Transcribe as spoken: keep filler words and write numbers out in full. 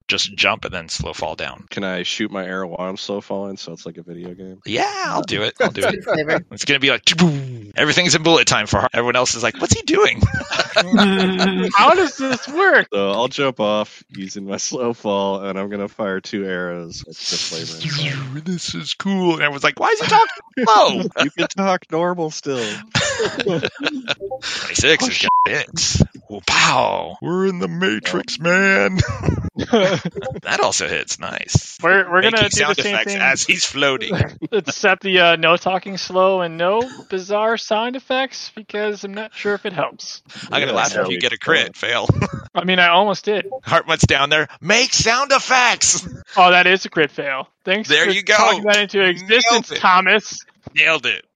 just jump and then slow fall down. Can I shoot my arrow while I'm slow falling so it's like a video game? Yeah, I'll do it. I'll do it. It's going to be like, everything's in bullet time for her. Everyone else is like, what's he doing? How does this work? So I'll jump off using my slow fall, and I'm going to fire two arrows at the flaming. This is cool. And everyone's like, why is he talking slow? You can talk normal still. twenty-six is hits. Oh, pow. We're in the Matrix, man. That also hits. Nice. We're we're gonna Making do sound the same effects thing. as he's floating. Except the uh, no talking slow and no bizarre sound effects because I'm not sure if it helps. I'm gonna Yeah, laugh if you get a crit. Fail. I mean, I almost did. Hartmut's down there. Make sound effects. Oh, that is a crit fail. Thanks There for you go. talking that into existence, Nailed it. Thomas. Nailed it.